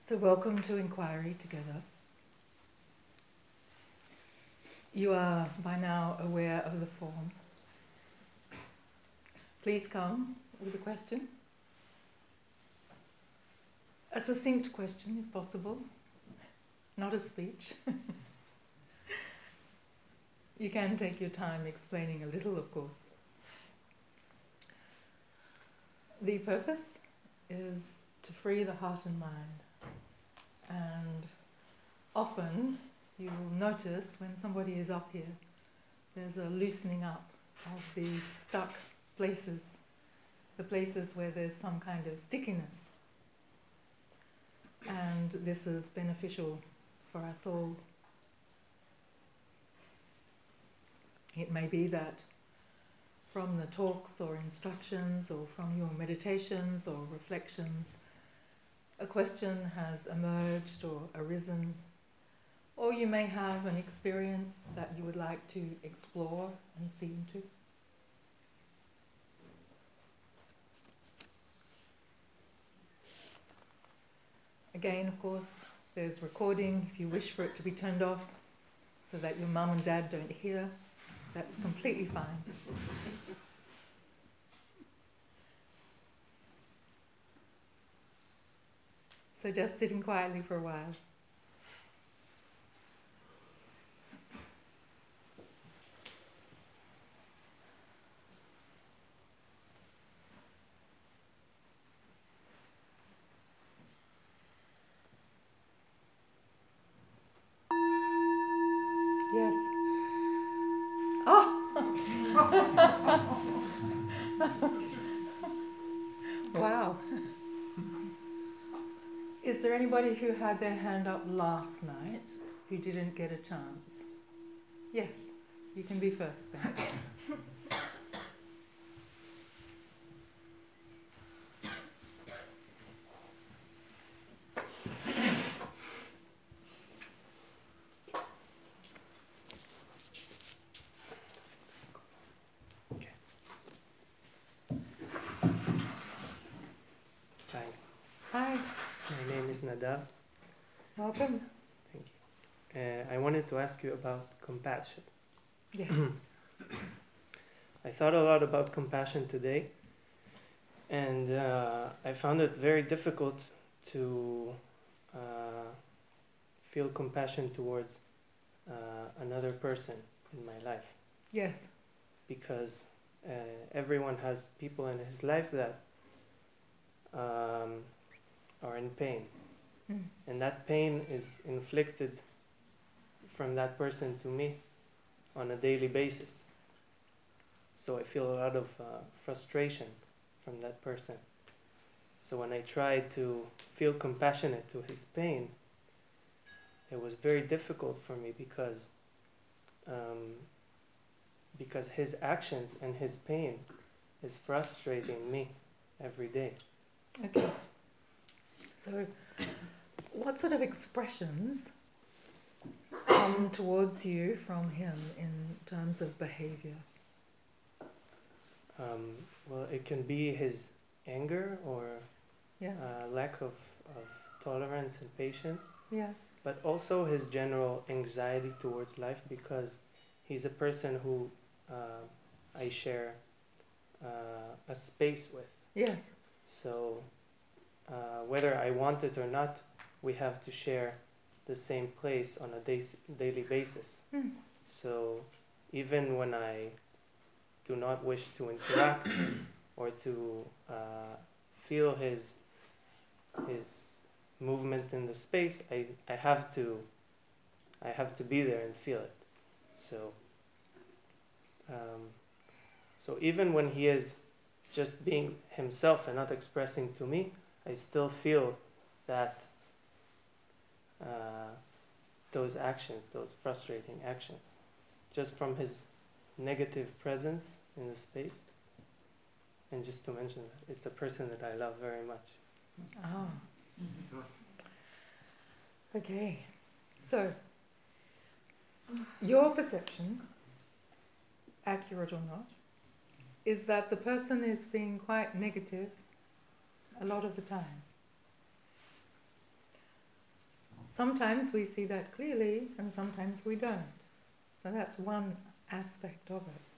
So welcome to Inquiry Together. You are by now aware of the form. Please come with a question. A succinct question if possible, not a speech. You can take your time explaining a little, of course. The purpose is to free the heart and mind. And often you will notice when somebody is up here, there's a loosening up of the stuck places, the places where there's some kind of stickiness. And this is beneficial for us all. It may be that from the talks or instructions or from your meditations or reflections, a question has emerged or arisen, or you may have an experience that you would like to explore and see into. Again, of course, there's recording if you wish for it to be turned off so that your mum and dad don't hear. That's completely fine. So just sitting quietly for a while. Yes. Oh! Wow. Is there anybody who had their hand up last night who didn't get a chance? Yes, you can be first then. Hi, Hi, my name is Nadav. welcome. Thank you. I wanted to ask you about compassion. Yes. I thought a lot about compassion today, and I found it very difficult to feel compassion towards another person in my life, Yes. because everyone has people in his life that are in pain. Mm. And that pain is inflicted from that person to me on a daily basis. So I feel a lot of frustration from that person. So when I tried to feel compassionate to his pain, it was very difficult for me because his actions and his pain is frustrating me every day. Okay. So, what sort of expressions come towards you from him in terms of behavior? Well, it can be his anger or Yes. lack of tolerance and patience, Yes. but also his general anxiety towards life, because he's a person who I share a space with. Yes. So whether I want it or not, we have to share the same place on a daily basis. Mm. So even when I do not wish to interact or to feel his movement in the space, I have to be there and feel it. So so even when he is just being himself and not expressing to me, I still feel that those actions, those frustrating actions, just from his negative presence in the space. And just to mention that it's a person that I love very much. Ah. Okay. So, your perception, accurate or not, is that the person is being quite negative a lot of the time. sometimes we see that clearly and sometimes we don't. So that's one aspect of it.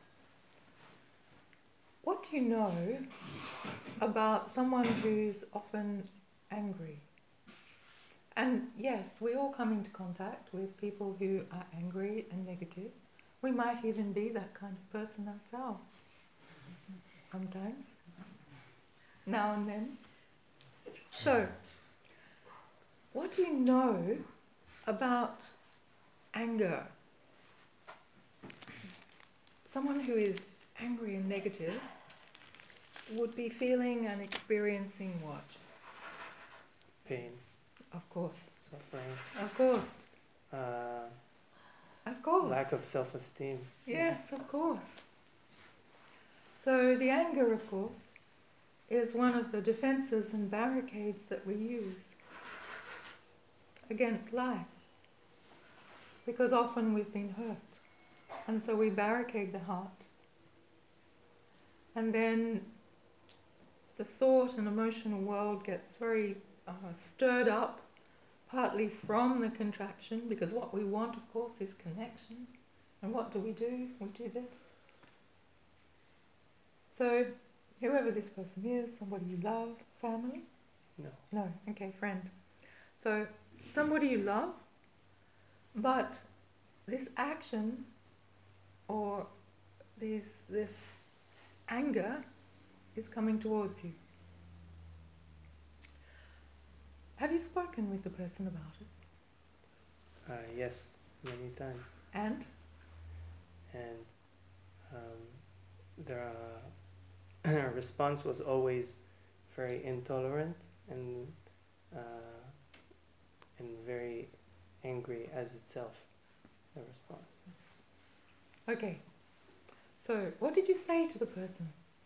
What do you know about someone who's often angry? And yes, we all come into contact with people who are angry and negative. We might even be that kind of person ourselves. Sometimes. Now and then. So, what do you know about anger? Someone who is angry and negative would be feeling and experiencing what? Pain, Of course. suffering, Of course. Of course. lack of self-esteem. Yes, of course. So the anger, of course, is one of the defences and barricades that we use against life. Because often we've been hurt. And so we barricade the heart. And then the thought and emotional world gets very stirred up, partly from the contraction, because what we want, of course, is connection. And what do? We do this. So, whoever this person is, somebody you love, family? No. No, okay, friend. So, somebody you love, but this action or this anger is coming towards you. Have you spoken with the person about it? Yes, many times. And? And their response was always very intolerant and very angry as itself, the response. Okay. So, what did you say to the person?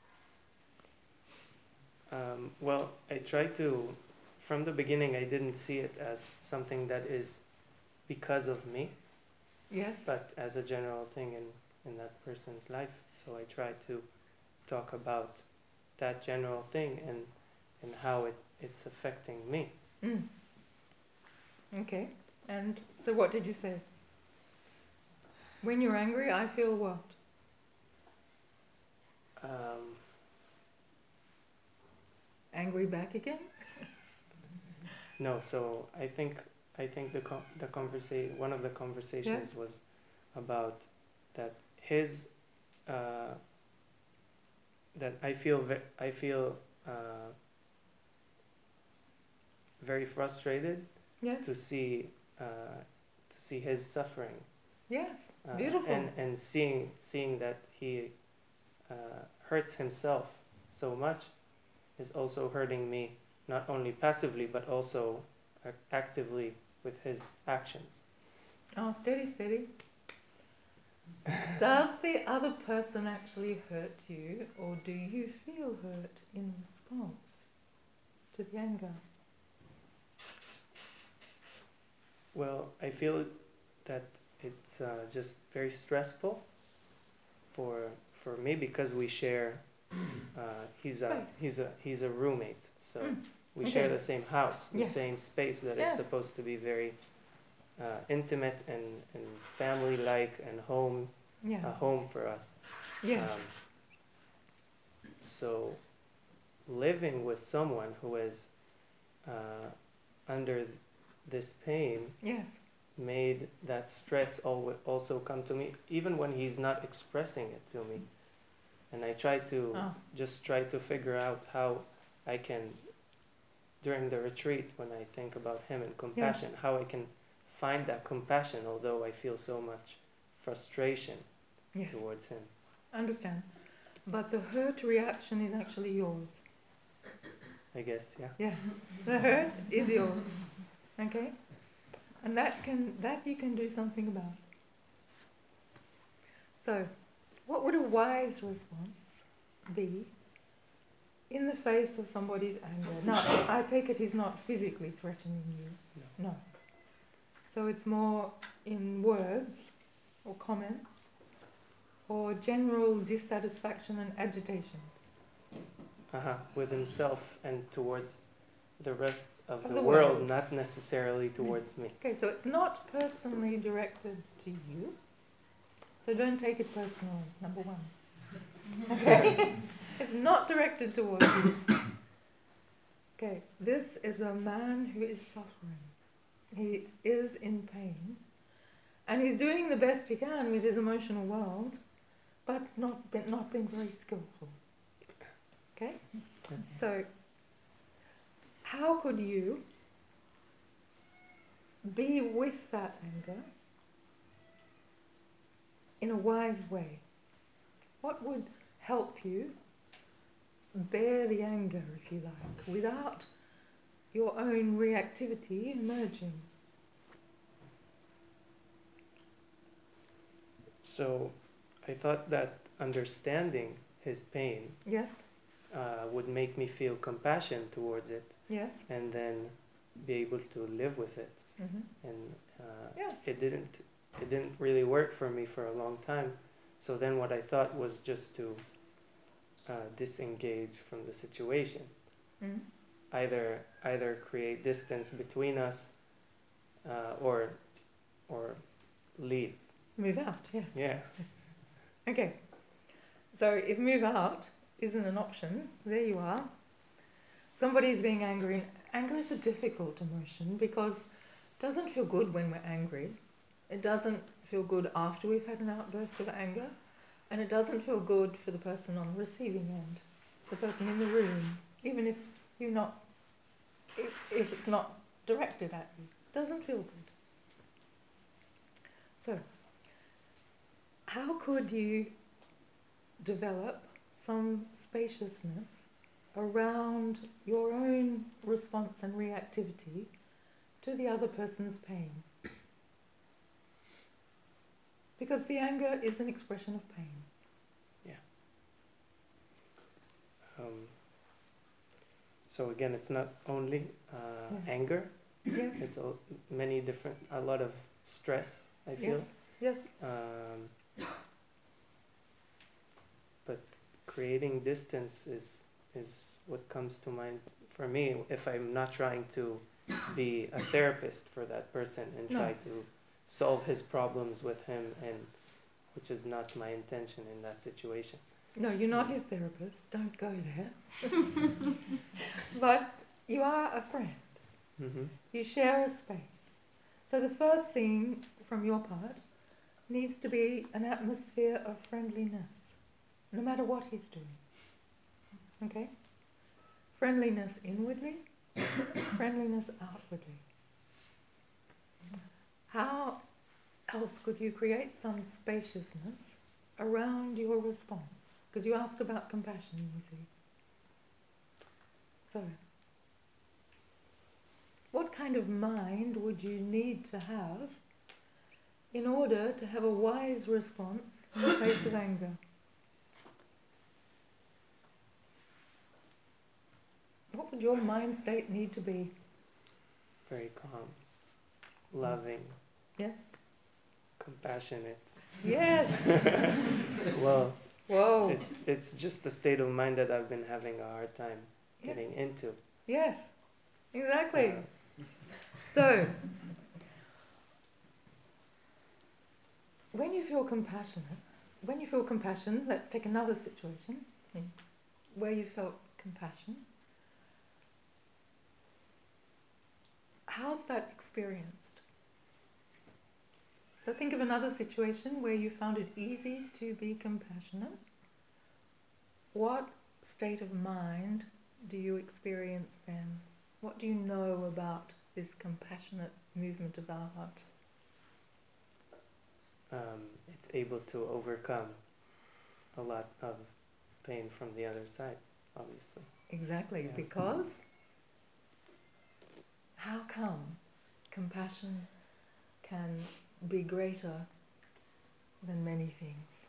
Well, I tried to, from the beginning, I didn't see it as something that is because of me, Yes. but as a general thing in that person's life. So I tried to talk about that general thing and how it's affecting me. Mm. Okay. And so what did you say? When you're angry, I feel what? Angry back again? No, so I think the conversation, one of the conversations was about that his that I feel very frustrated Yes. to see his suffering. Yes. Beautiful. And seeing that he hurts himself so much is also hurting me, not only passively but also actively with his actions. Oh, steady, steady. Does the other person actually hurt you, or do you feel hurt in response to the anger? Well, I feel that it's just very stressful for me because we share. He's a roommate, so we share the same house, the same space that is supposed to be very intimate and family-like and home, a home for us. Yeah. So living with someone who is under this pain made that stress also come to me, even when he's not expressing it to me. And I try to figure out how I can, during the retreat, when I think about him and compassion, how I can find that compassion, although I feel so much frustration towards him. Understand. But the hurt reaction is actually yours. I guess, yeah. Yeah. The hurt is yours. Okay? And that you can do something about. So, what would a wise response be in the face of somebody's anger? Now, I take it he's not physically threatening you. No. So it's more in words or comments or general dissatisfaction and agitation. With himself and towards the rest of Of the the world, world. not necessarily towards me. Okay, so it's not personally directed to you. So don't take it personally, number one. Okay? It's not directed towards you. Okay, this is a man who is suffering. He is in pain. And he's doing the best he can with his emotional world, but not being very skillful. Okay? So, how could you be with that anger in a wise way? What would help you bear the anger, if you like, without your own reactivity emerging? So I thought that understanding his pain Yes? would make me feel compassion towards it, Yes? and then be able to live with it. Mm-hmm. And Yes. it didn't really work for me for a long time. So then what I thought was just to disengage from the situation. Mm-hmm. Either create distance between us, or leave. Move out, yes. Yeah. Okay. So if move out isn't an option, there you are. Somebody's being angry. Anger is a difficult emotion because it doesn't feel good when we're angry. It doesn't feel good after we've had an outburst of anger. And it doesn't feel good for the person on the receiving end, the person in the room, even if if it's not directed at you. It doesn't feel good. So, how could you develop some spaciousness around your own response and reactivity to the other person's pain? Because the anger is an expression of pain. So again, it's not only anger. Yes. It's a lot of stress, I feel. Yes. But creating distance is what comes to mind for me if I'm not trying to be a therapist for that person and try to solve his problems with him, and which is not my intention in that situation. No, you're not his therapist. Don't go there. But you are a friend. Mm-hmm. You share a space. So the first thing from your part needs to be an atmosphere of friendliness, no matter what he's doing. Okay? Friendliness inwardly, friendliness outwardly. How else could you create some spaciousness around your response? Because you asked about compassion, you see. So, what kind of mind would you need to have in order to have a wise response in the face of anger? What would your mind state need to be? Very calm, loving, Yes? compassionate. Yes! Well, Whoa! it's just a state of mind that I've been having a hard time getting Yes. into. Yes, exactly. So, when you feel compassion, let's take another situation where you felt compassion. How's that experienced? So think of another situation where you found it easy to be compassionate. What state of mind do you experience then? What do you know about this compassionate movement of the heart? It's able to overcome a lot of pain from the other side, obviously. Exactly, Yeah. because how come compassion can be greater than many things?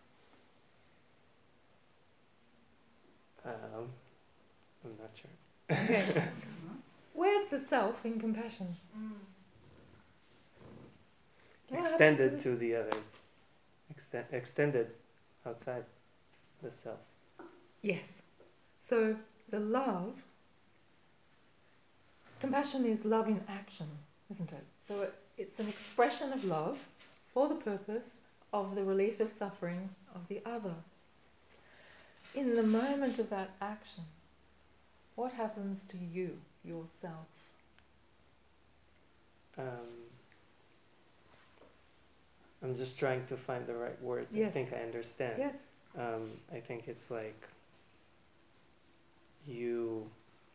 I'm not sure. Okay. Where's the self in compassion? What Extended happens to the others. Extended outside the self. Yes. So the love compassion is love in action, isn't it? So it's an expression of love for the purpose of the relief of suffering of the other. In the moment of that action, what happens to you, yourself? I'm just trying to find the right words. Yes. I think I understand. Yes. I think it's like you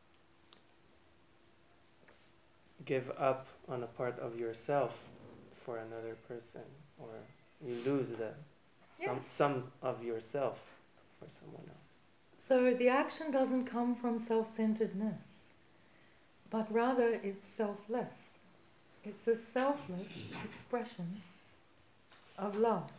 give up on a part of yourself for another person, or you lose some of yourself for someone else. So the action doesn't come from self-centeredness, but rather it's selfless. It's a selfless expression of love.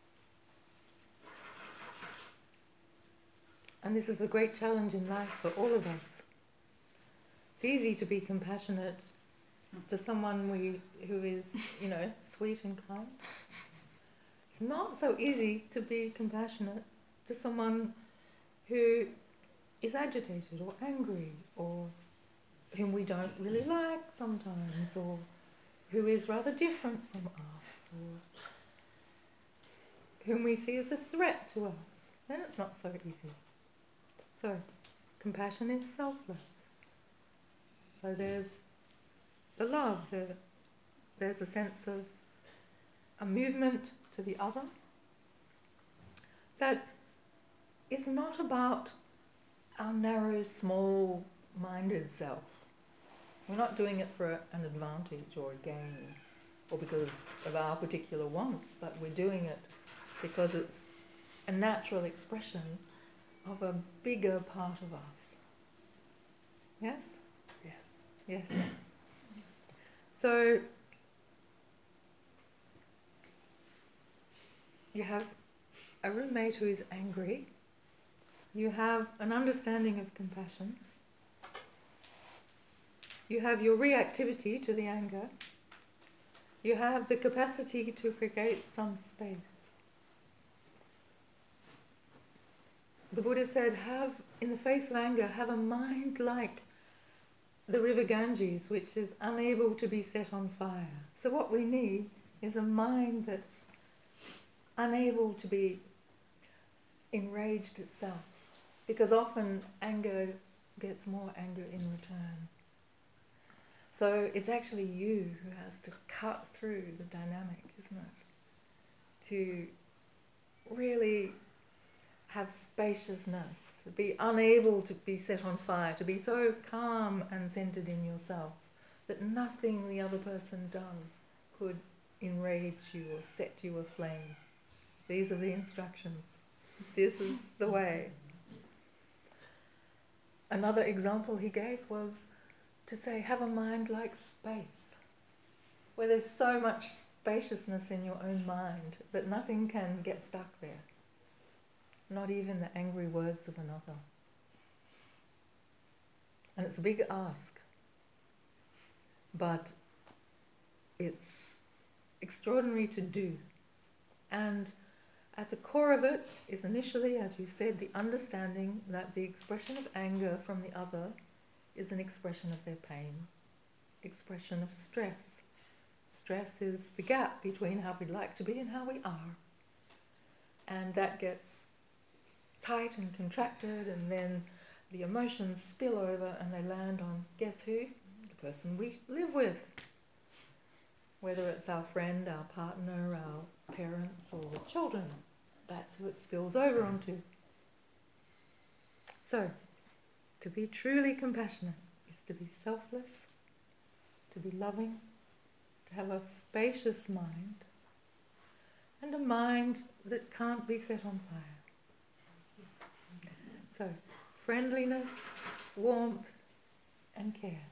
And this is a great challenge in life for all of us. It's easy to be compassionate to someone who is, sweet and kind. It's not so easy to be compassionate to someone who is agitated or angry, or whom we don't really like sometimes, or who is rather different from us, or whom we see as a threat to us. Then it's not so easy. So, compassion is selfless. So there's the love, there's a sense of a movement to the other that is not about our narrow, small-minded self. We're not doing it for an advantage or a gain or because of our particular wants, but we're doing it because it's a natural expression of a bigger part of us. Yes? Yes. Yes. So, you have a roommate who is angry. You have an understanding of compassion. You have your reactivity to the anger. You have the capacity to create some space. The Buddha said, in the face of anger, have a mind like the river Ganges, which is unable to be set on fire. So what we need is a mind that's unable to be enraged itself, because often anger gets more anger in return. So it's actually you who has to cut through the dynamic, isn't it? To really have spaciousness, be unable to be set on fire, to be so calm and centered in yourself that nothing the other person does could enrage you or set you aflame. These are the instructions. This is the way. Another example he gave was to say, have a mind like space, where there's so much spaciousness in your own mind that nothing can get stuck there. Not even the angry words of another. And it's a big ask, but it's extraordinary to do. And at the core of it is initially, as you said, the understanding that the expression of anger from the other is an expression of their pain, expression of stress. Stress is the gap between how we'd like to be and how we are. And that gets tight and contracted, and then the emotions spill over and they land on, guess who? The person we live with. Whether it's our friend, our partner, our parents, or children. That's who it spills over onto. So, to be truly compassionate is to be selfless, to be loving, to have a spacious mind, and a mind that can't be set on fire. So, friendliness, warmth, and care.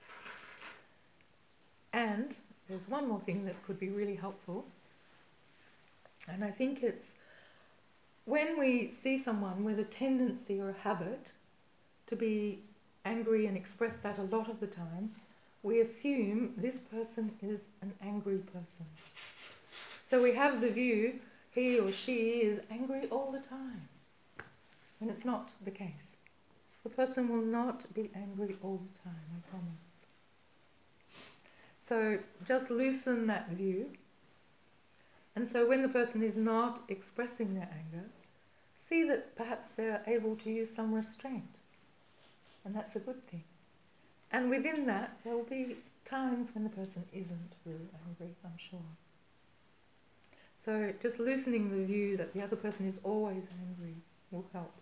And there's one more thing that could be really helpful, and I think it's when we see someone with a tendency or a habit to be angry and express that a lot of the time, we assume this person is an angry person. So we have the view he or she is angry all the time. And it's not the case. The person will not be angry all the time, I promise. So just loosen that view. And so when the person is not expressing their anger, see that perhaps they're able to use some restraint. And that's a good thing. And within that, there will be times when the person isn't really angry, I'm sure. So just loosening the view that the other person is always angry will help.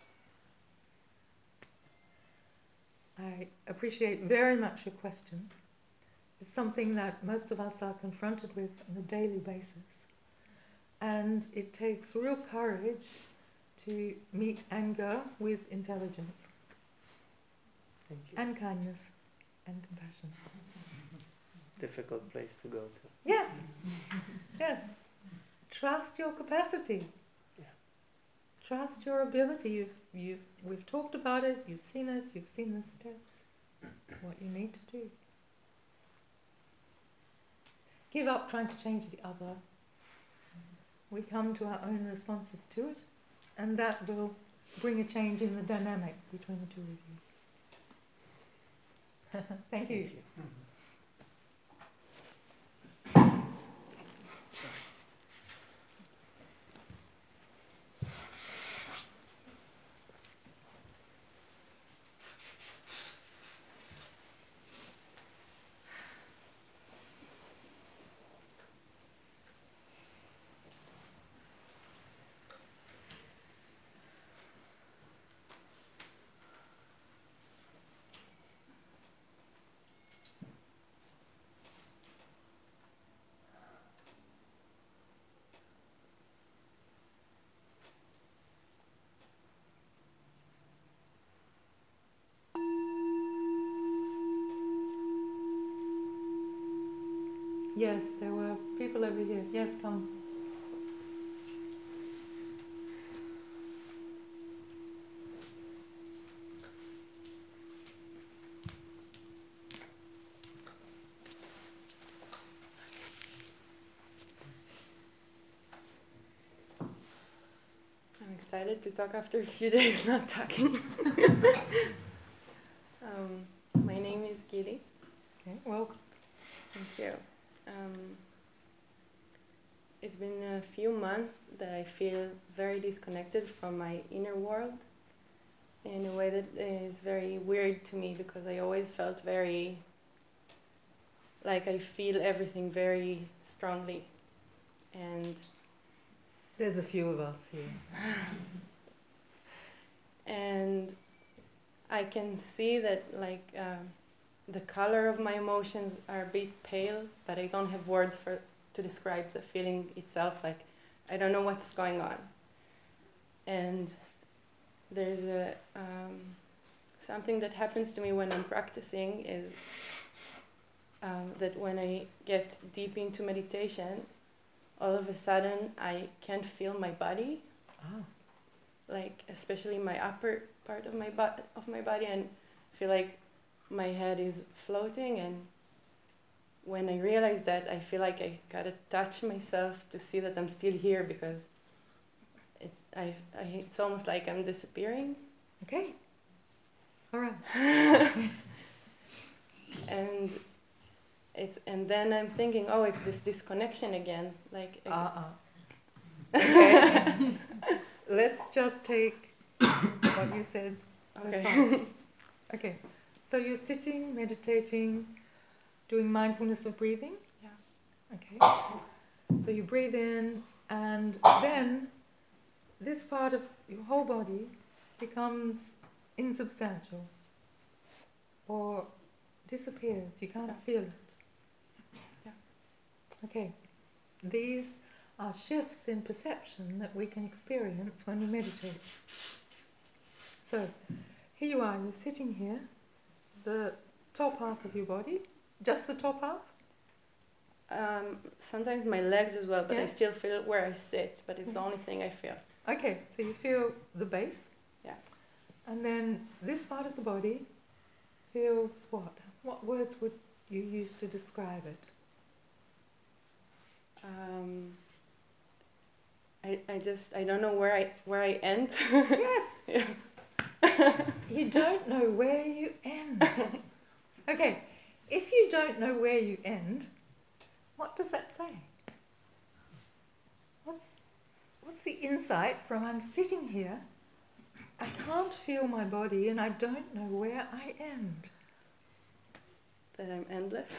I appreciate very much your question. It's something that most of us are confronted with on a daily basis. And it takes real courage to meet anger with intelligence. Thank you. And kindness and compassion. Difficult place to go to. Yes, yes. Trust your capacity. Yeah. Trust your ability. We've talked about it. You've seen it. You've seen the steps. What you need to do. Give up trying to change the other. We come to our own responses to it, and that will bring a change in the dynamic between the two of you. Thank you. Thank you. Yes, there were people over here. Yes, come. I'm excited to talk after a few days not talking. My name is Giri. Okay, welcome. Thank you. It's been a few months that I feel very disconnected from my inner world in a way that is very weird to me, because I always felt very, like I feel everything very strongly. And There's a few of us here. and I can see that the color of my emotions are a bit pale, but I don't have words to describe the feeling itself. Like, I don't know what's going on. And there's something that happens to me when I'm practicing is that when I get deep into meditation, all of a sudden I can't feel my body. Ah. Like, especially my upper part of my body, and feel like my head is floating. And when I realize that, I feel like I gotta touch myself to see that I'm still here, because it's almost like I'm disappearing. Okay. All right. And then I'm thinking, oh, it's this disconnection again. Like. Okay. Let's just take what you said so Okay. far. Okay. So you're sitting, meditating, doing mindfulness of breathing? Yeah. Okay. So you breathe in, and then this part of your whole body becomes insubstantial or disappears. You can't feel it. Yeah. Okay. These are shifts in perception that we can experience when we meditate. So, here you are, you're sitting here, the top half of your body, just the top half? Sometimes my legs as well, but I Yes. still feel where I sit, but it's the only thing I feel. Okay, so you feel the base? Yeah. And then this part of the body feels what? What words would you use to describe it? I don't know where I end. Yes! Yeah. You don't know where you end. Okay, if you don't know where you end, what does that say? What's the insight from I'm sitting here, I can't feel my body and I don't know where I end? That I'm endless.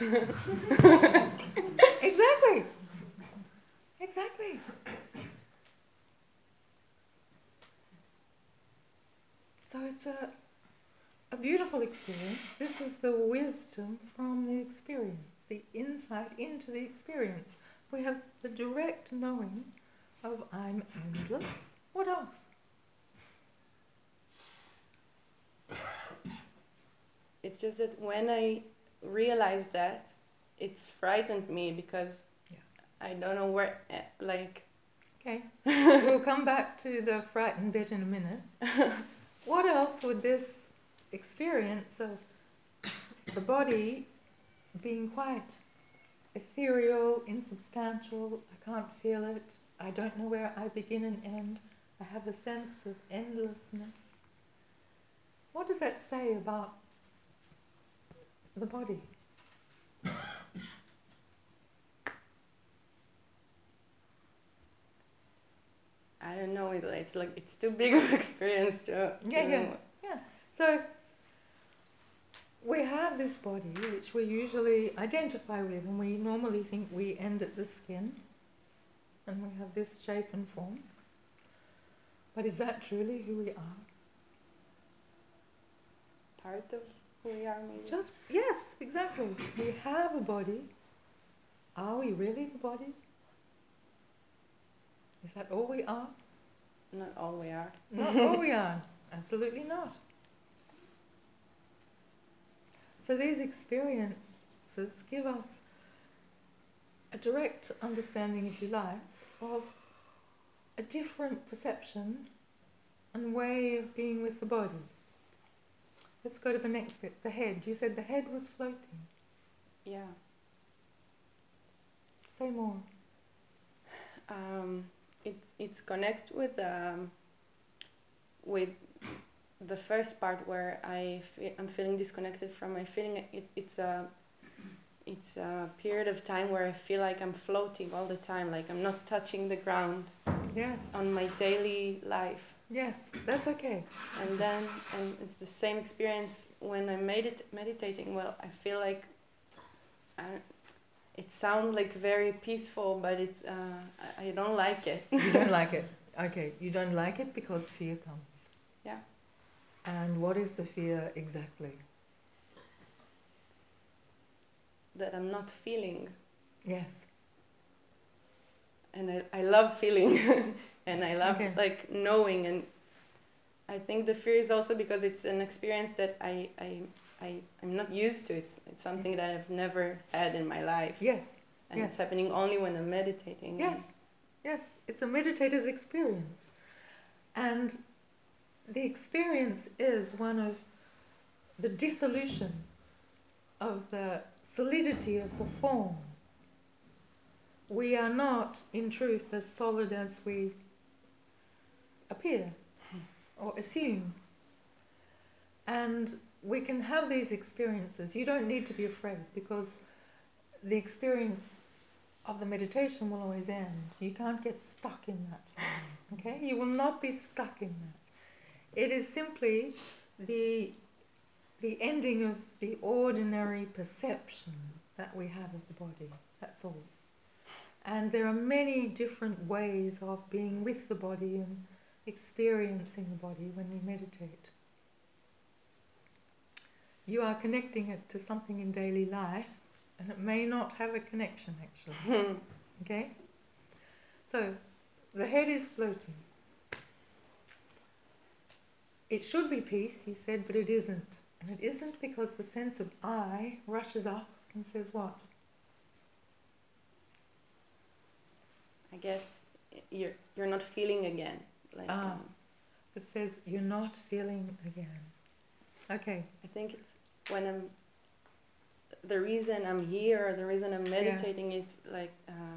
Exactly. Exactly. So it's a beautiful experience. This is the wisdom from the experience, the insight into the experience. We have the direct knowing of I'm endless. What else? It's just that when I realized that, it's frightened me because I don't know where, like... Okay, we'll come back to the frightened bit in a minute. What else would this experience of the body being quite ethereal, insubstantial, I can't feel it, I don't know where I begin and end, I have a sense of endlessness. What does that say about the body? I don't know, it's like, it's too big of an experience to... Yeah. So, we have this body which we usually identify with, and we normally think we end at the skin, and we have this shape and form. But is that truly who we are? Part of who we are, maybe? Yes, exactly. We have a body. Are we really the body? Is that all we are? Not all we are. Not all we are. Absolutely not. So these experiences give us a direct understanding, if you like, of a different perception and way of being with the body. Let's go to the next bit, the head. You said the head was floating. Yeah. Say more. It's connected with the first part where I'm feeling disconnected from my feeling. It's a period of time where I feel like I'm floating all the time, like I'm not touching the ground. Yes. On my daily life. Yes, that's okay. And it's the same experience when I'm meditating. Well, I feel like it sounds like very peaceful, but it's I don't like it. You don't like it. Okay, you don't like it because fear comes. Yeah. And what is the fear exactly? That I'm not feeling. Yes. And I love feeling. And I love Okay. knowing, and I think the fear is also because it's an experience that I'm not used to. It's something that I've never had in my life. Yes. And yes. It's happening only when I'm meditating. Yes. Yes. It's a meditator's experience. And the experience is one of the dissolution of the solidity of the form. We are not, in truth, as solid as we appear or assume. And we can have these experiences. You don't need to be afraid, because the experience of the meditation will always end. You can't get stuck in that feeling, okay? You will not be stuck in that. It is simply the ending of the ordinary perception that we have of the body. That's all. And there are many different ways of being with the body and experiencing the body when we meditate. You are connecting it to something in daily life, and it may not have a connection actually. Okay? So, the head is floating. It should be peace, you said, but it isn't. And it isn't because the sense of I rushes up and says what? I guess you're not feeling again. It says you're not feeling again. Okay. I think it's when the reason I'm here, or the reason I'm meditating, it's like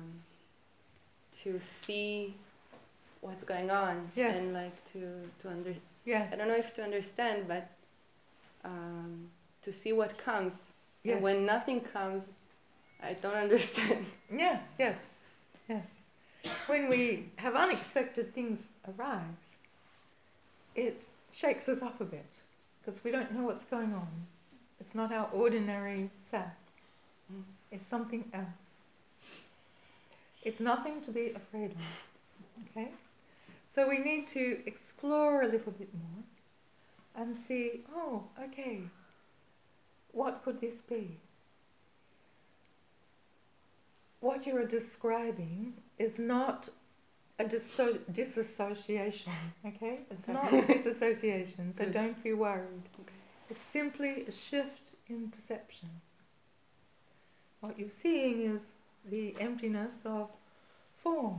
to see what's going on. Yes. And like to Yes. I don't know if to understand, but to see what comes. Yes. And when nothing comes, I don't understand. Yes, yes, yes. When we have unexpected things arise, it shakes us up a bit because we don't know what's going on. It's not our ordinary self. It's something else. It's nothing to be afraid of. Okay? So we need to explore a little bit more and see, oh, okay, what could this be? What you are describing is not a disassociation, okay? It's not a disassociation, so don't be worried. Okay. It's simply a shift in perception. What you're seeing is the emptiness of form.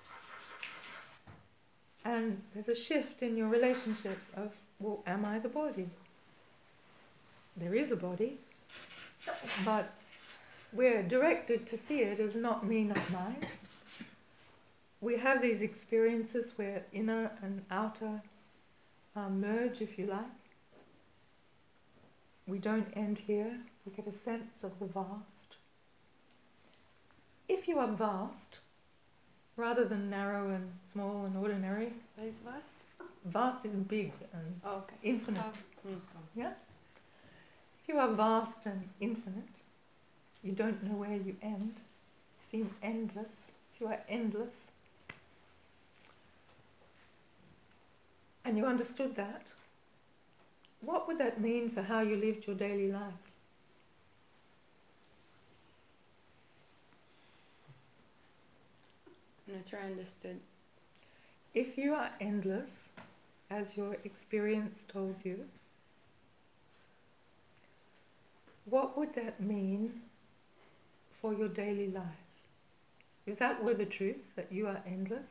And there's a shift in your relationship of, well, am I the body? There is a body, but we're directed to see it as not me, not mine. We have these experiences where inner and outer merge, if you like. We don't end here. We get a sense of the vast. If you are vast, rather than narrow and small and ordinary, What is vast? vast is big and Oh, okay. infinite. Mm. Yeah? If you are vast and infinite, you don't know where you end. You seem endless. If you are endless, and you understood that, what would that mean for how you lived your daily life? I'm not sure I understood. If you are endless, as your experience told you, what would that mean for your daily life? If that were the truth, that you are endless,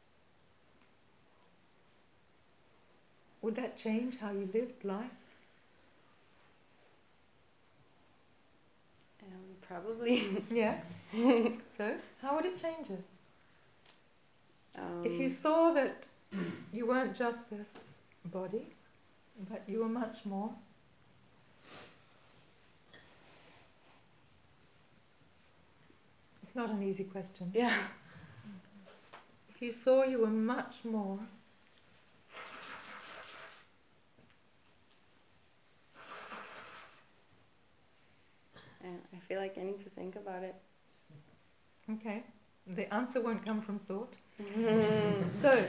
would that change how you lived life? Probably. Yeah. So, how would it change it? If you Um, saw that you weren't just this body, but you were much more, it's not an easy question. yeah. If you saw you were much more, I feel like I need to think about it. okay, the answer won't come from thought. So,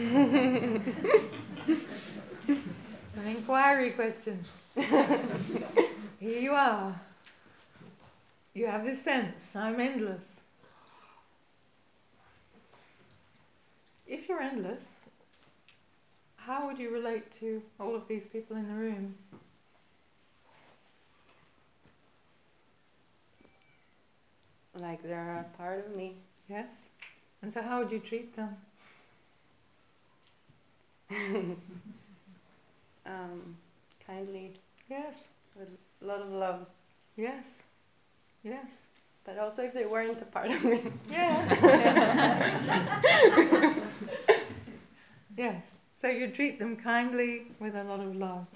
an inquiry question. Here you are. You have this sense, I'm endless. If you're endless, how would you relate to all of these people in the room? Like they're a part of me. Yes? And so how would you treat them? Kindly, Yes, with a lot of love. yes, yes. But also if they weren't a part of me. Yeah. Yes. So you treat them kindly with a lot of love.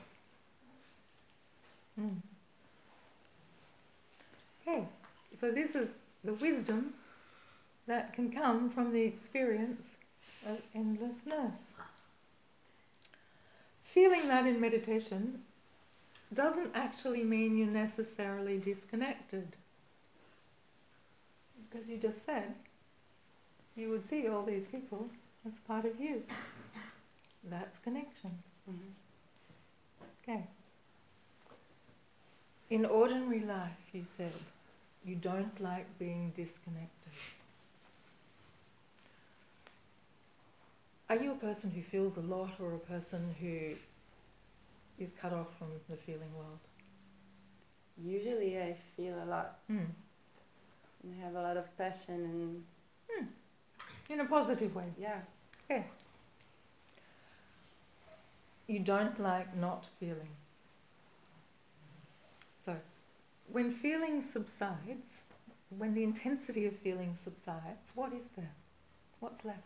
Okay. So this is the wisdom that can come from the experience of endlessness. Feeling that in meditation doesn't actually mean you're necessarily disconnected. Because you just said you would see all these people as part of you. That's connection. Okay. In ordinary life, you said, you don't like being disconnected. Are you a person who feels a lot or a person who is cut off from the feeling world? Usually I feel a lot. Mm. And I have a lot of passion and In a positive way. yeah. Okay. You don't like not feeling. So, when feeling subsides, when the intensity of feeling subsides, what is there? What's left?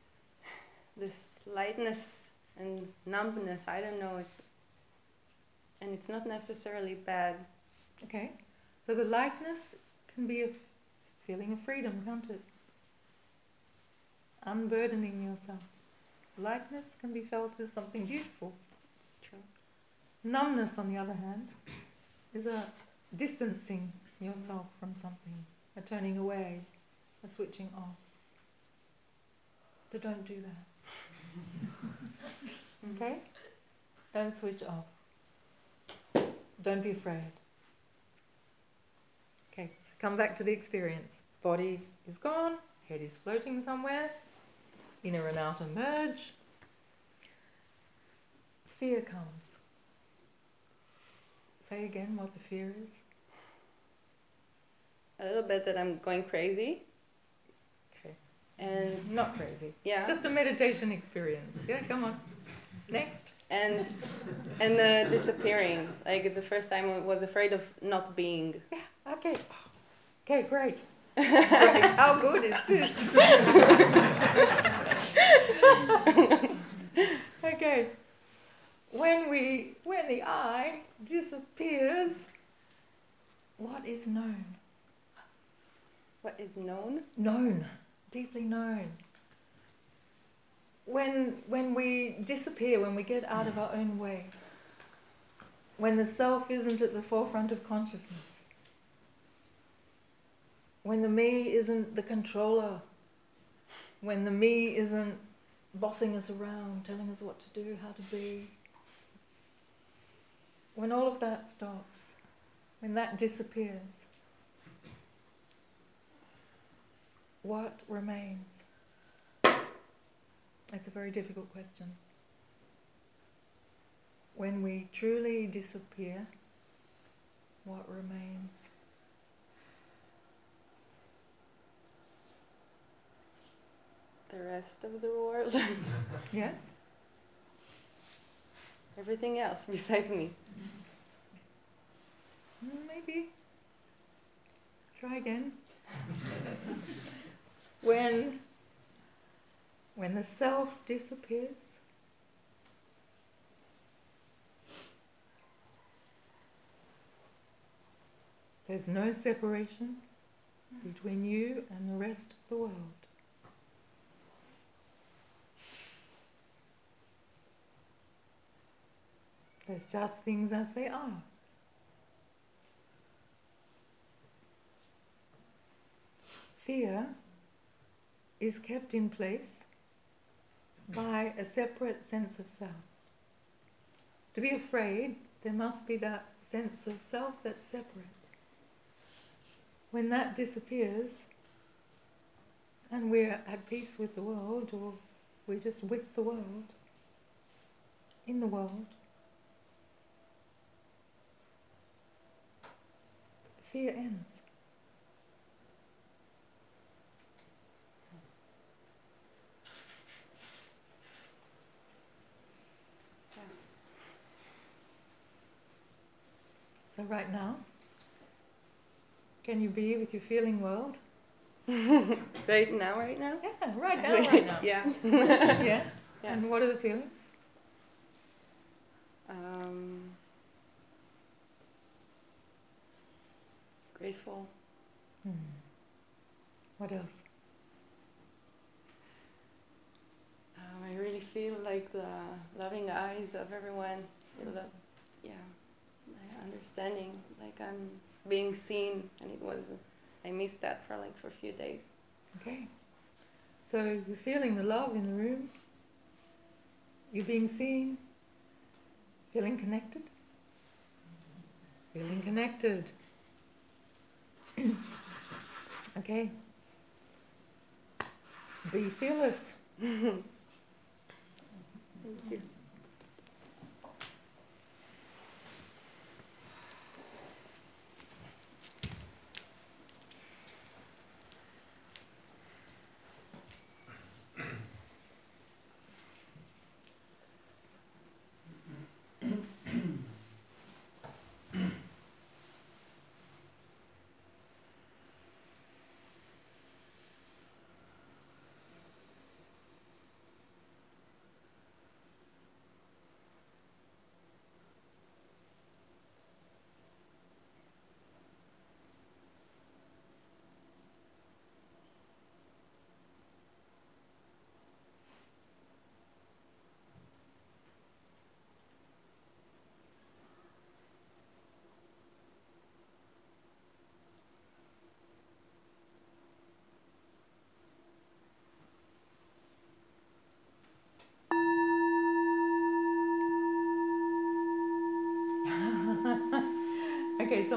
This lightness and numbness, I don't know, it's and it's not necessarily bad. Okay. So the lightness can be a feeling of freedom, can't it? Unburdening yourself. Lightness can be felt as something beautiful. It's true. Numbness, on the other hand, is a distancing yourself from something, a turning away, a switching off. So don't do that. Okay? Don't switch off. Don't be afraid. Okay, so come back to the experience. Body is gone, head is floating somewhere, inner and outer merge. Fear comes. Say again what the fear is. A little bit that I'm going crazy. Okay. And Not crazy. yeah. Just a meditation experience. Yeah, come on. Next. And disappearing. Like it's the first time I was afraid of not being. Yeah, okay. Okay, great. Great. How good is this? Okay. When the I disappears, what is known? What is known? Known. Deeply known. When we disappear, when we get out of our own way, when the self isn't at the forefront of consciousness, when the me isn't the controller, when the me isn't bossing us around, telling us what to do, how to be, when all of that stops, when that disappears, what remains? It's a very difficult question. When we truly disappear, what remains? The rest of the world. Yes? Everything else besides me. Maybe. Try again. When the self disappears, there's no separation between you and the rest of the world. There's just things as they are. Fear is kept in place by a separate sense of self. To be afraid, there must be that sense of self that's separate. When that disappears, and we're at peace with the world, or we're just with the world, in the world, fear ends. So right now, can you be with your feeling world? Right now? Yeah, right now, right now. Yeah. Yeah? Yeah. And what are the feelings? Grateful. What else? I really feel like the loving eyes of everyone. Understanding, like I'm being seen, and I missed that for a few days. Okay. So you're feeling the love in the room. You're being seen. Feeling connected. Feeling connected. Okay. Be fearless. Thank you.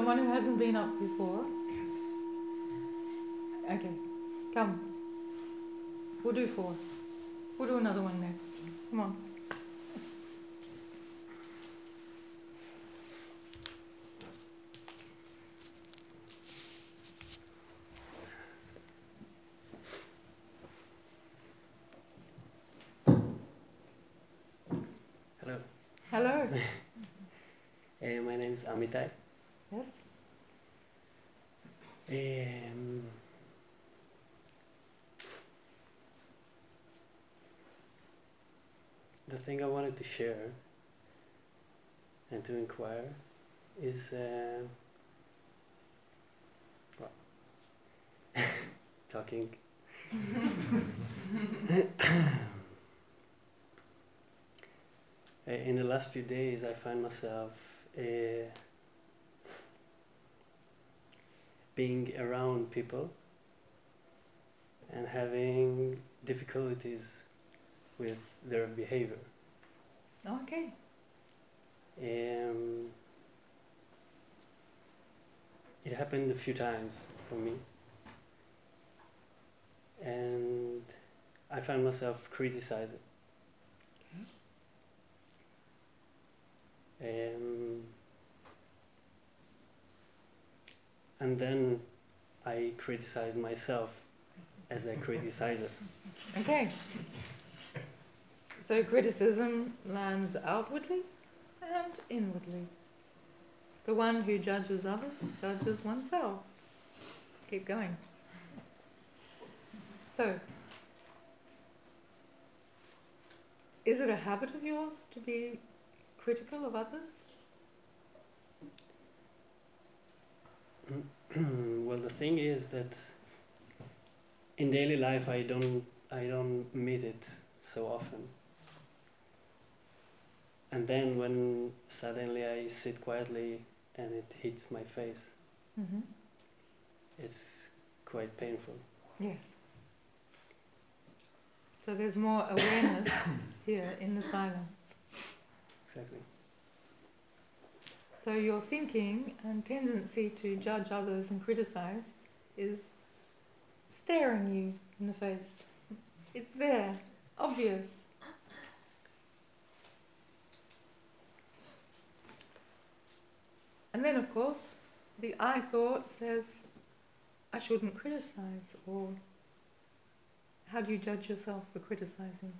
Someone who hasn't been up before. Okay, come. We'll do 4. We'll do another one next. Come on. Hello. Hello. My name is Amitai. Yes. The thing I wanted to share and to inquire is talking. In the last few days, I find myself being around people and having difficulties with their behavior. Okay. It happened a few times for me, and I found myself criticizing. And then I criticize myself as I criticize it. Okay. So criticism lands outwardly and inwardly. The one who judges others judges oneself. Keep going. So, is it a habit of yours to be critical of others? Well, the thing is that in daily life I don't meet it so often. And then when suddenly I sit quietly and it hits my face, it's quite painful. Yes. So there's more awareness here in the silence. Exactly. So your thinking and tendency to judge others and criticize is staring you in the face. It's there, obvious. And then, of course, the I thought says, I shouldn't criticize, or how do you judge yourself for criticizing?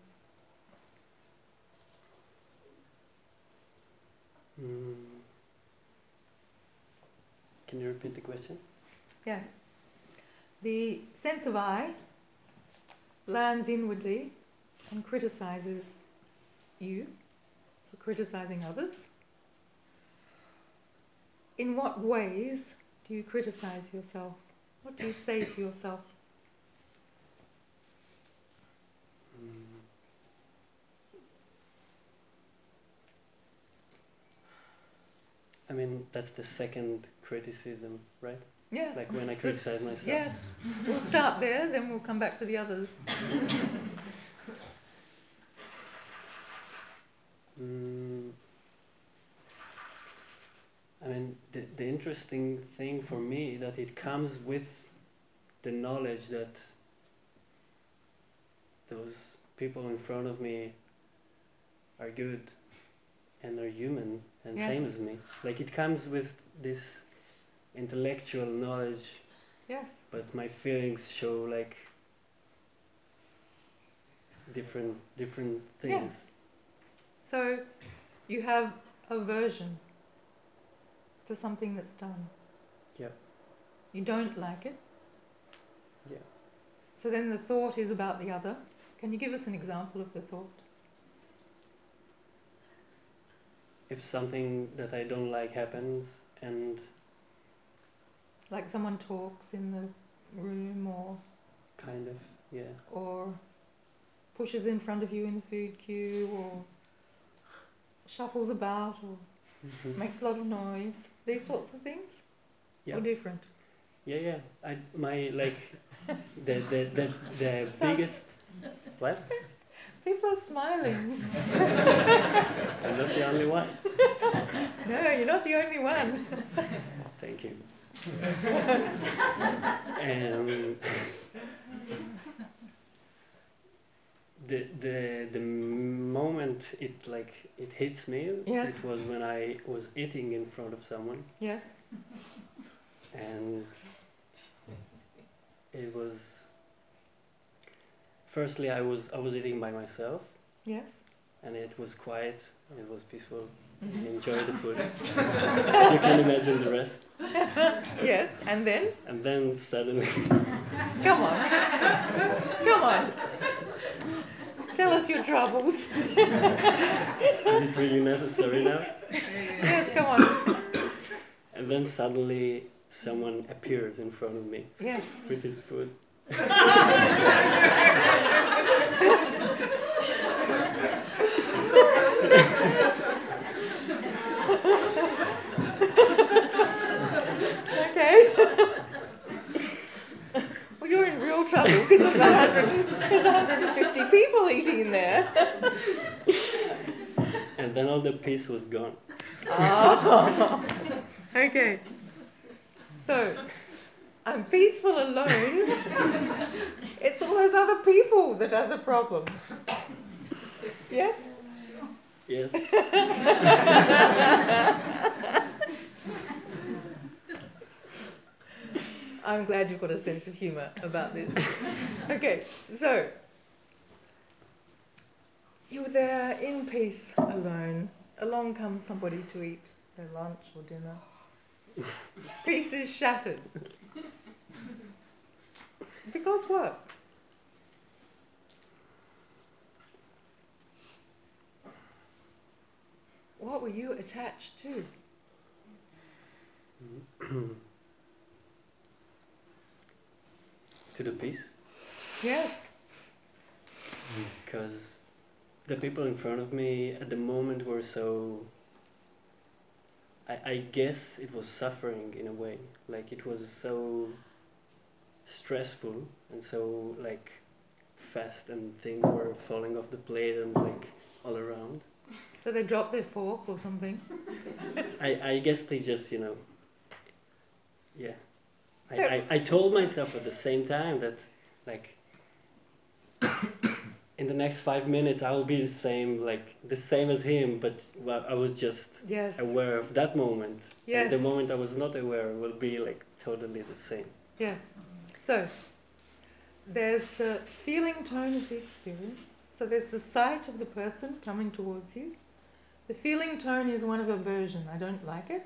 Can you repeat the question? Yes. The sense of I lands inwardly and criticizes you for criticizing others. In what ways do you criticize yourself? What do you say to yourself? I mean, that's the second criticism, right? Yes. Like when I criticize myself. Yes. We'll start there, then we'll come back to the others. I mean, the interesting thing for me that it comes with the knowledge that those people in front of me are good and are human and Yes. same as me. Like it comes with this intellectual knowledge, Yes. but my feelings show like different things. Yes. So you have aversion to something that's done. Yeah. You don't like it. Yeah. So then the thought is about the other. Can you give us an example of the thought? If something that I don't like happens and Like someone talks in the room kind of, yeah. or pushes in front of you in the food queue or shuffles about or makes a lot of noise. These sorts of things? Yeah. Or different? Yeah. My like the Sounds- biggest what? People are smiling. I'm not the only one. No, you're not the only one. Thank And the moment it hits me, Yes. it was when I was eating in front of someone, Yes. and it was firstly I was eating by myself, Yes. and it was quiet, it was peaceful. Mhm. Enjoy the food. You can imagine the rest. Yes. And then? And then suddenly, Come on. Come on. Tell us your troubles. is it really necessary now? Yes, come on. And then suddenly someone appears in front of me Yes. with his food. Okay. Well, you're in real trouble because there's 150 people eating in there. And then all the peace was gone. Oh. Okay. So, I'm peaceful alone. It's all those other people that are the problem. Yes? Yes. I'm glad you've got a sense of humour about this. Okay, so you're there in peace, alone. Along comes somebody to eat their lunch or dinner. Peace is shattered. Because what? What were you attached to? To the peace. Yes. Because the people in front of me at the moment were so... I guess it was suffering in a way. Like it was so stressful and so like fast, and things were falling off the plate and like all around. So they dropped their fork or something? I guess they just, yeah. I told myself at the same time that, like, in the next 5 minutes I will be the same as him, but well, I was just Yes. aware of that moment. Yes. And the moment I was not aware will be like totally the same. Yes. So, there's the feeling tone of the experience. So there's the sight of the person coming towards you. The feeling tone is one of aversion. I don't like it.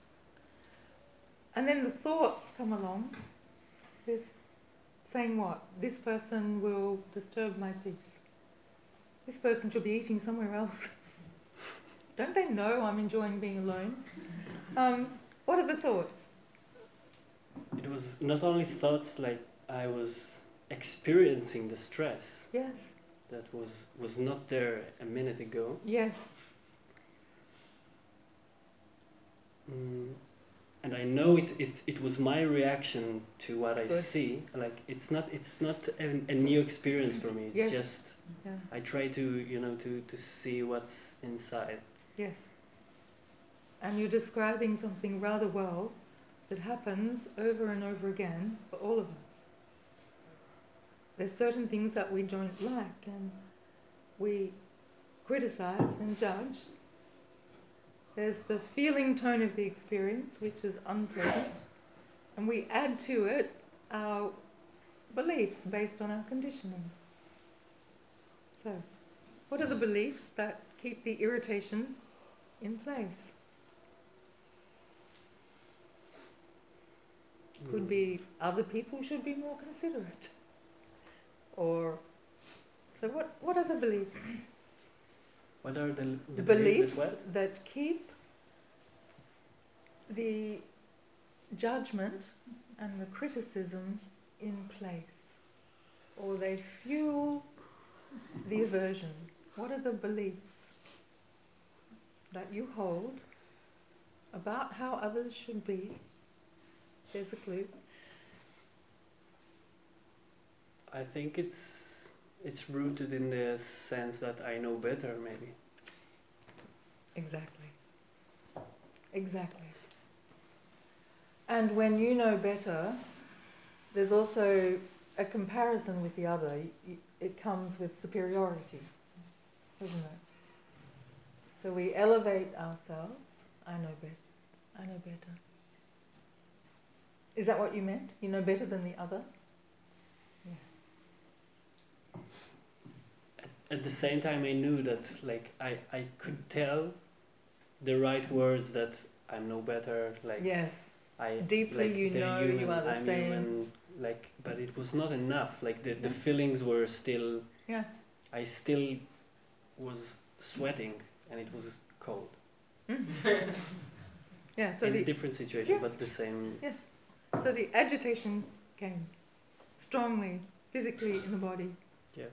And then the thoughts come along with saying what? This person will disturb my peace. This person should be eating somewhere else. Don't they know I'm enjoying being alone? What are the thoughts? It was not only thoughts, like I was experiencing the stress Yes. that was not there a minute ago. Yes. And I know it was my reaction to what I Good. see. Like it's not a new experience for me. It's Yes. just Yeah. I try to see what's inside. Yes. And you're describing something rather well that happens over and over again for all of us. There's certain things that we don't like and we criticize and judge. There's the feeling tone of the experience, which is unpleasant, and we add to it our beliefs based on our conditioning. So, what are the beliefs that keep the irritation in place? Could be other people should be more considerate. Or, so what are the beliefs? What are the Beliefs that what? that keep the judgment and the criticism in place, or they fuel the aversion. What are the beliefs that you hold about how others should be? There's a clue. I think it's rooted in the sense that I know better, maybe. Exactly. Exactly. And when you know better, there's also a comparison with the other. It comes with superiority, doesn't it? So we elevate ourselves. I know better. I know better. Is that what you meant? You know better than the other? Yeah. At the same time, I knew that I could tell the right words that I'm no better. Yes. I Deeply you they're know human, you are the I'm same. human, but it was not enough. The feelings were still. Yeah. I still was sweating, and it was cold. Yeah. So in a different situation, but the same. Yes. So the agitation came strongly, physically in the body. Yeah.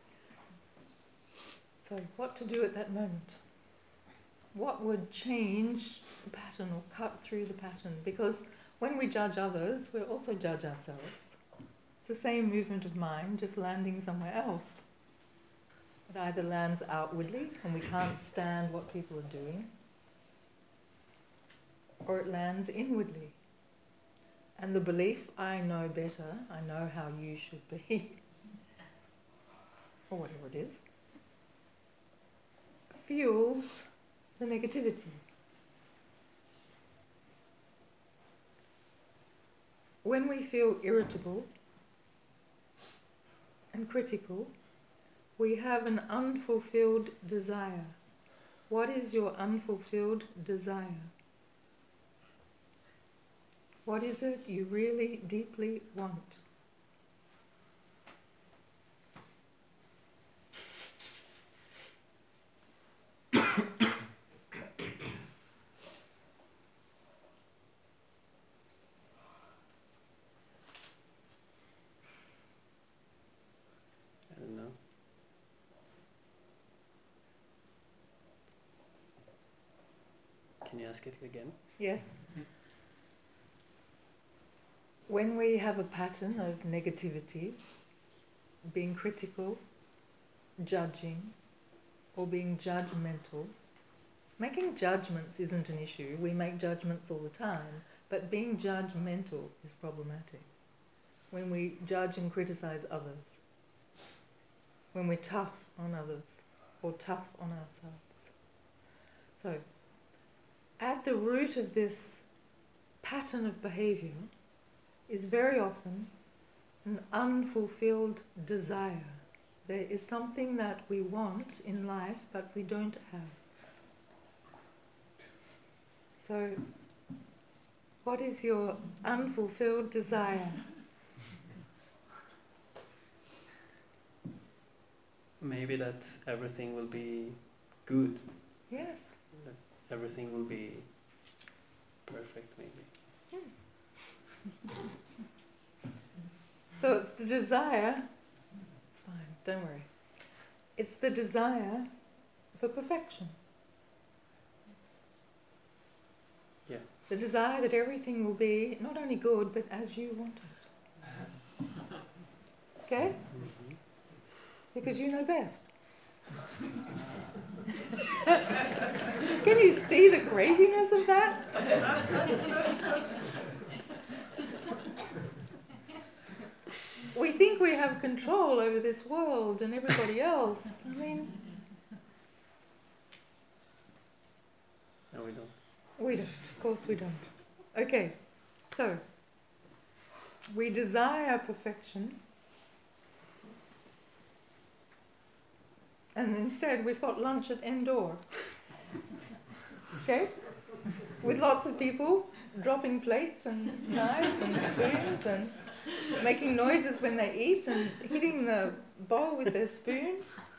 So what to do at that moment? What would change the pattern or cut through the pattern? Because when we judge others, we also judge ourselves. It's the same movement of mind, just landing somewhere else. It either lands outwardly, and we can't stand what people are doing, or it lands inwardly. And the belief, I know better, I know how you should be, or whatever it is, fuels the negativity. When we feel irritable and critical, we have an unfulfilled desire. What is your unfulfilled desire? What is it you really deeply want? I don't know. Can you ask it again? Yes. When we have a pattern of negativity, being critical, judging, or being judgmental, making judgments isn't an issue. We make judgments all the time, but being judgmental is problematic. When we judge and criticize others, when we're tough on others, or tough on ourselves. So, at the root of this pattern of behavior is very often an unfulfilled desire. There is something that we want in life, but we don't have. So, what is your unfulfilled desire? Maybe that everything will be good. Yes. That everything will be perfect, maybe. So it's the desire, it's fine, don't worry. It's the desire for perfection. Yeah. The desire that everything will be not only good, but as you want it. Okay? Mm-hmm. Because you know best. Can you see the craziness of that? We think we have control over this world and everybody else. I mean, No, we don't. we don't. Of course we don't. Okay, so we desire perfection, and instead we've got lunch at Endor. Okay? With lots of people dropping plates and knives and spoons and making noises when they eat and hitting the bowl with their spoon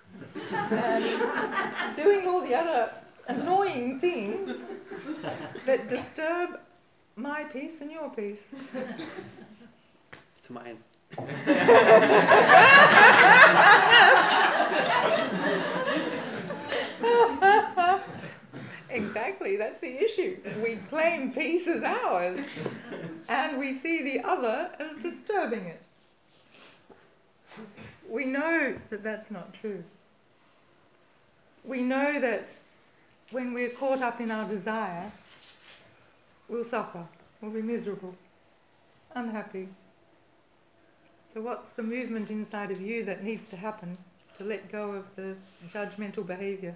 and doing all the other annoying things that disturb my peace and your peace. It's mine. Exactly, that's the issue. We claim peace as ours and we see the other as disturbing it. We know that that's not true. We know that when we're caught up in our desire, we'll suffer. will be miserable, unhappy. So what's the movement inside of you that needs to happen to let go of the judgmental behavior?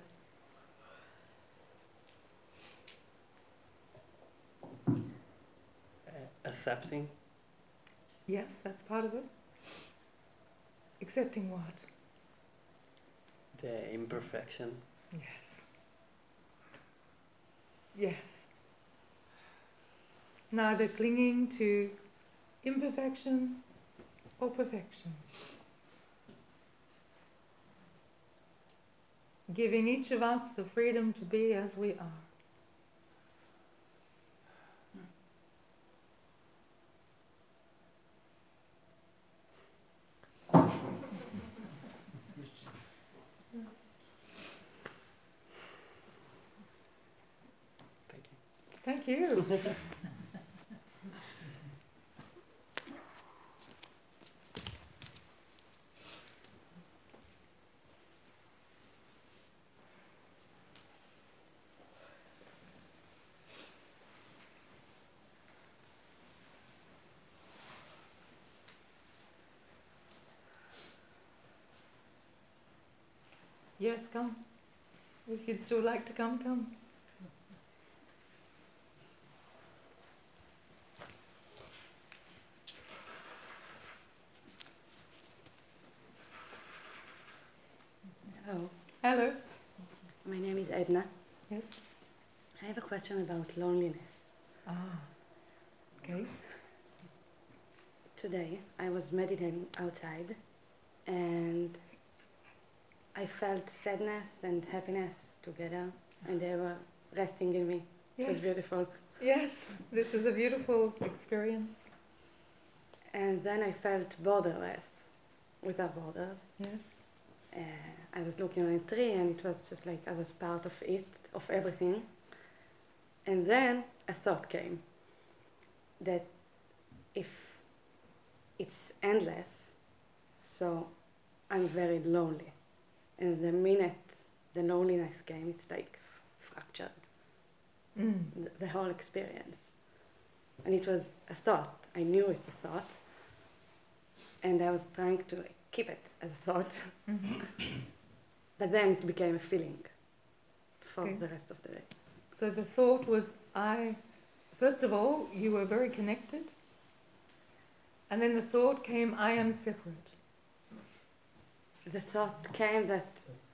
Accepting. Yes, that's part of it. Accepting what? The imperfection. Yes. Yes. Neither clinging to imperfection or perfection. Giving each of us the freedom to be as we are. Thank you. Thank you. Yes, come. If you'd still like to come, come. Hello, Hello. my name is Edna. Yes. I have a question about loneliness. Ah. Okay. Today I was meditating outside and I felt sadness and happiness together and they were resting in me. It was Yes. beautiful. Yes. This is a beautiful experience. And then I felt borderless, without borders. Yes. I was looking on a tree and it was just like I was part of it, of everything. And then a thought came that if it's endless, so I'm very lonely. And the minute the loneliness came, it's like fractured, Mm. the whole experience. And it was a thought. I knew it's a thought. And I was trying to like, keep it as a thought. Mhm. But then it became a feeling for Okay. the rest of the day. So the thought was, first of all, you were very connected. And then the thought came, I am separate. The thought came that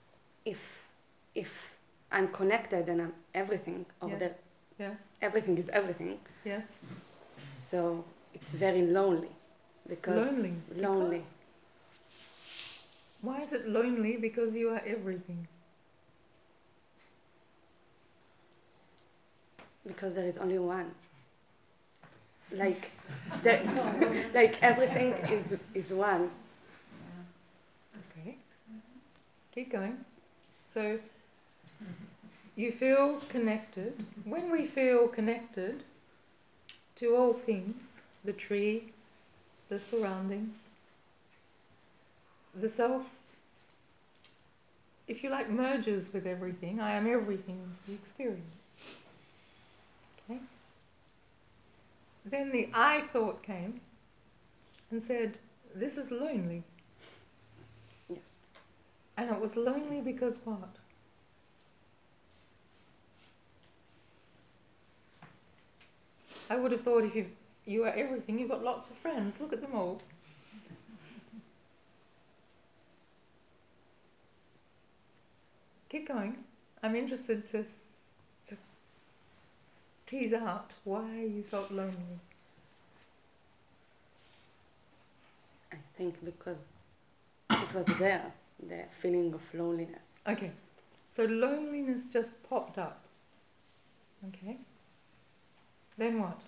if I'm connected and I'm everything, or Yeah. that Yeah. everything is everything, Yes. so it's very lonely. Because Lonely. lonely. Because? Why is it lonely? Because you are everything. Because there is only one. Like, like everything is one. Okay. Keep going. So you feel connected. When we feel connected to all things, the tree, the surroundings, the self, if you like, merges with everything. I am everything is the experience. Okay? Then the I thought came and said, this is lonely. Yes. And it was lonely because what? I would have thought if you are everything, you've got lots of friends. Look at them all. Keep going. I'm interested to tease out why you felt lonely. I think because it was there, the feeling of loneliness. Okay, so loneliness just popped up. Okay. Then what?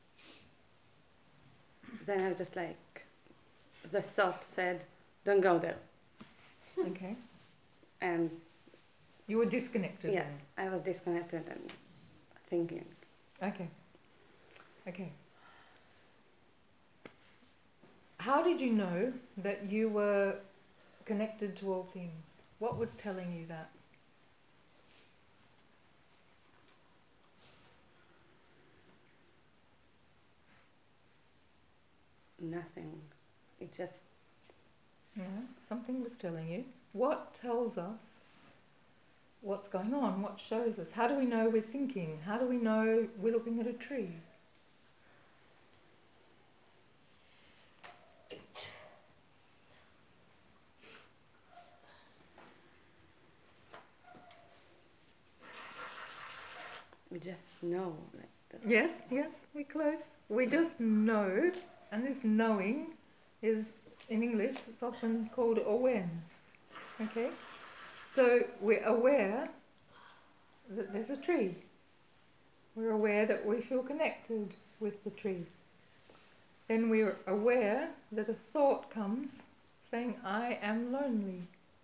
Then I was just like, the thought said, don't go there. Okay. And You were disconnected yeah, then. I was disconnected and thinking. Okay. Okay. How did you know that you were connected to all things? What was telling you that? nothing. It just, Something was telling you. What tells us what's going on? What shows us? How do we know we're thinking? How do we know we're looking at a tree? we just know. Like the, Yes, we're close. We just know, and this knowing is, in English, it's often called awareness. Okay? So we're aware that there's a tree. We're aware that we feel connected with the tree. Then we're aware that a thought comes saying, I am lonely.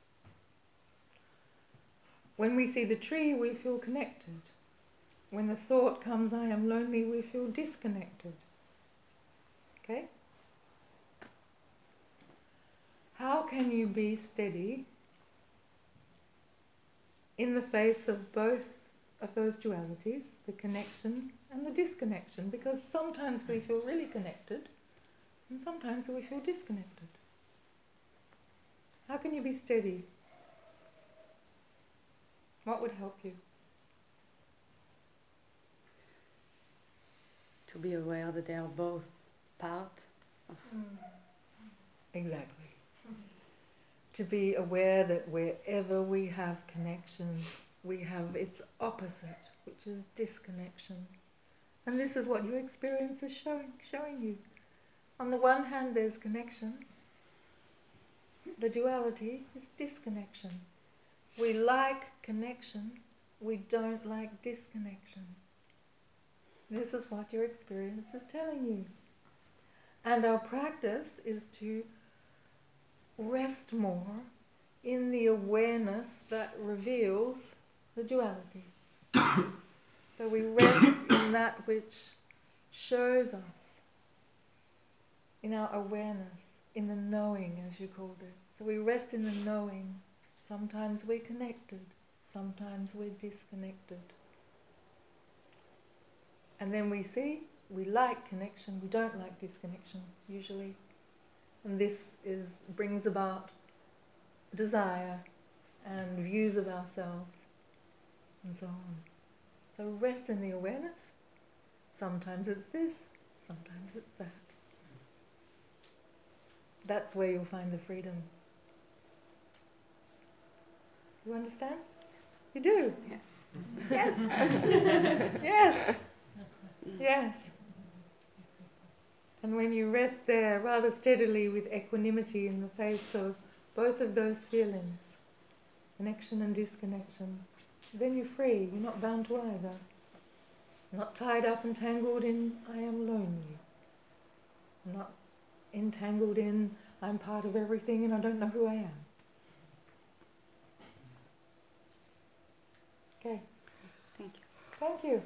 When we see the tree, we feel connected. When the thought comes, I am lonely, we feel disconnected. Okay? How can you be steady in the face of both of those dualities, the connection and the disconnection? Because sometimes we feel really connected and sometimes we feel disconnected. How can you be steady? What would help you? to be aware that they are both part of. Exactly. To be aware that wherever we have connection, we have its opposite, which is disconnection. And this is what your experience is showing you. On the one hand, there's connection. The duality is disconnection. We like connection. We don't like disconnection. This is what your experience is telling you. And our practice is to rest more in the awareness that reveals the duality. So we rest in that which shows us, in our awareness, in the knowing, as you called it. So we rest in the knowing. Sometimes we're connected, sometimes we're disconnected. And then we see, we like connection, we don't like disconnection, usually. And this brings about desire and views of ourselves, and so on. So rest in the awareness. Sometimes it's this, sometimes it's that. That's where you'll find the freedom. You understand? You do? Yeah. Yes. Yes. Yes. And when you rest there rather steadily with equanimity in the face of both of those feelings, connection and disconnection, then you're free. You're not bound to either. Not tied up and tangled in, I am lonely. Not entangled in, I'm part of everything and I don't know who I am. Okay. Thank you. Thank you.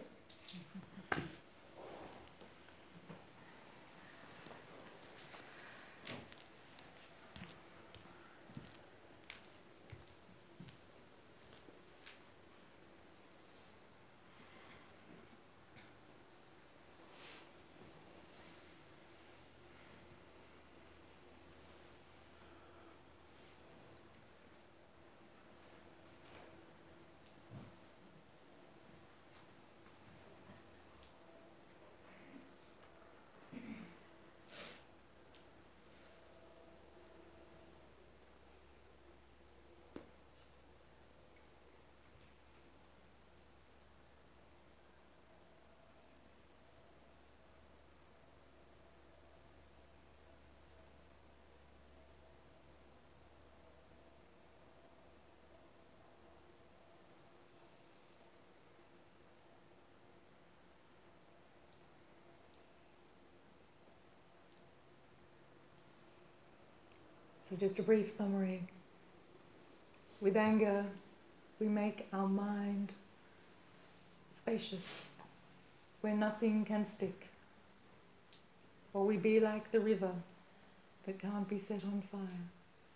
So just a brief summary. With anger, we make our mind spacious, where nothing can stick. Or we be like the river that can't be set on fire.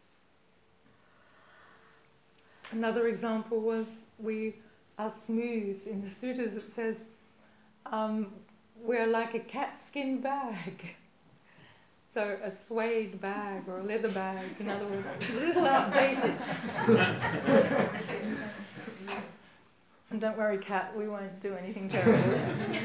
Another example was we are smooth. In the sutras it says, we're like a cat skin bag. So a suede bag or a leather bag, in other words, is a little outdated. And don't worry, Kat, we won't do anything terrible.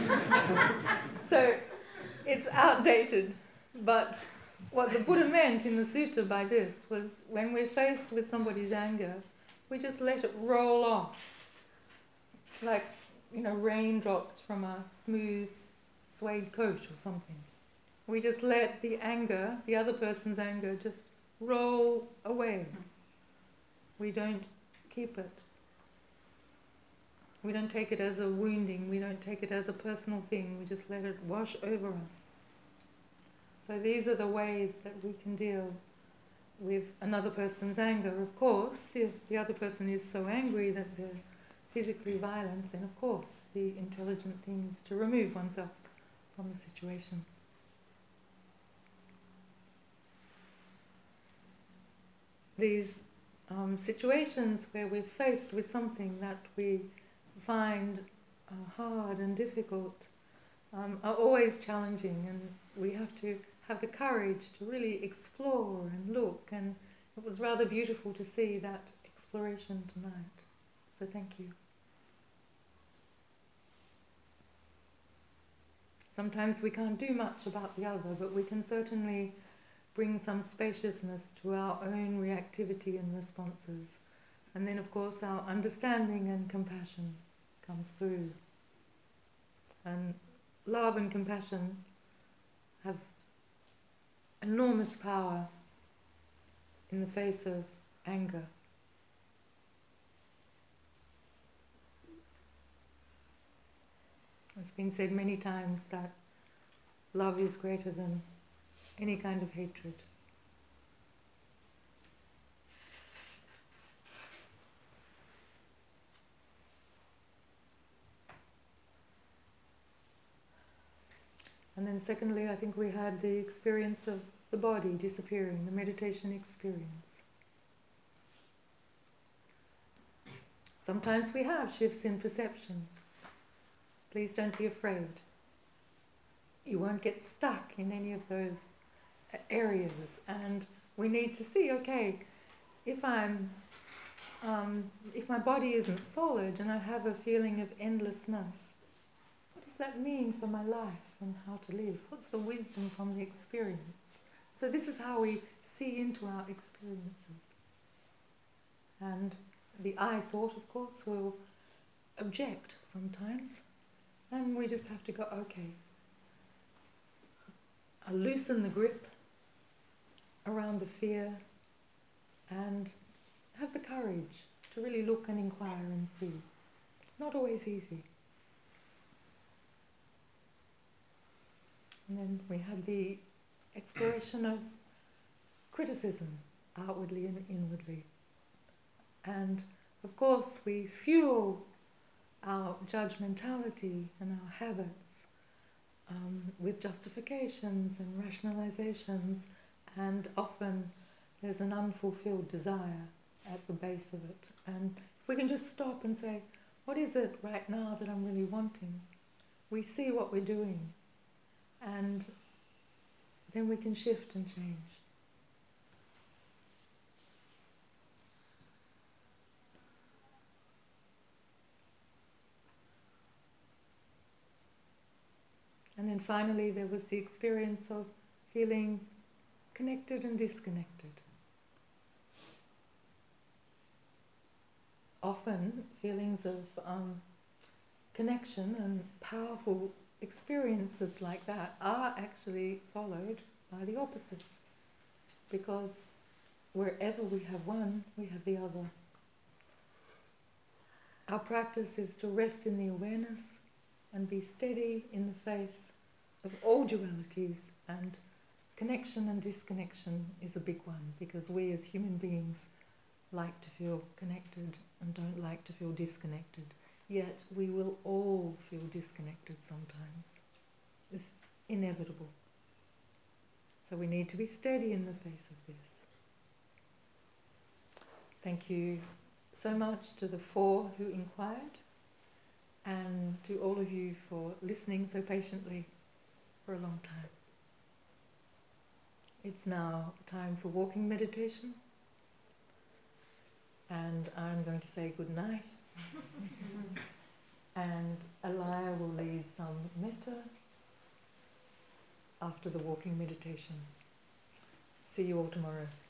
So it's outdated, but what the Buddha meant in the sutta by this was when we're faced with somebody's anger, we just let it roll off, like, raindrops from a smooth suede coat or something. We just let the anger, the other person's anger, just roll away. We don't keep it. We don't take it as a wounding. We don't take it as a personal thing. We just let it wash over us. So these are the ways that we can deal with another person's anger. Of course, if the other person is so angry that they're physically violent, then of course the intelligent thing is to remove oneself from the situation. These situations where we're faced with something that we find hard and difficult are always challenging, and we have to have the courage to really explore and look, and it was rather beautiful to see that exploration tonight. So thank you. Sometimes we can't do much about the other, but we can certainly bring some spaciousness to our own reactivity and responses. And then, of course, our understanding and compassion comes through. And love and compassion have enormous power in the face of anger. It's been said many times that love is greater than any kind of hatred. And then secondly, I think we had the experience of the body disappearing, the meditation experience. Sometimes we have shifts in perception. Please don't be afraid. You won't get stuck in any of those areas, and we need to see, okay, if my body isn't solid and I have a feeling of endlessness, what does that mean for my life and how to live? What's the wisdom from the experience? So this is how we see into our experiences. And the I thought, of course, will object sometimes, and we just have to go, okay, I'll loosen the grip around the fear and have the courage to really look and inquire and see. It's not always easy. And then we had the exploration of criticism, outwardly and inwardly. And of course we fuel our judgmentality and our habits with justifications and rationalizations, and often there's an unfulfilled desire at the base of it. And if we can just stop and say, what is it right now that I'm really wanting? We see what we're doing, and then we can shift and change. And then finally there was the experience of feeling connected and disconnected. Often feelings of connection and powerful experiences like that are actually followed by the opposite, because wherever we have one, we have the other. Our practice is to rest in the awareness and be steady in the face of all dualities, and connection and disconnection is a big one, because we as human beings like to feel connected and don't like to feel disconnected. Yet we will all feel disconnected sometimes. It's inevitable. So we need to be steady in the face of this. Thank you so much to the 4 who inquired, and to all of you for listening so patiently for a long time. It's now time for walking meditation, and I'm going to say good night. And Alaya will lead some metta after the walking meditation. See you all tomorrow.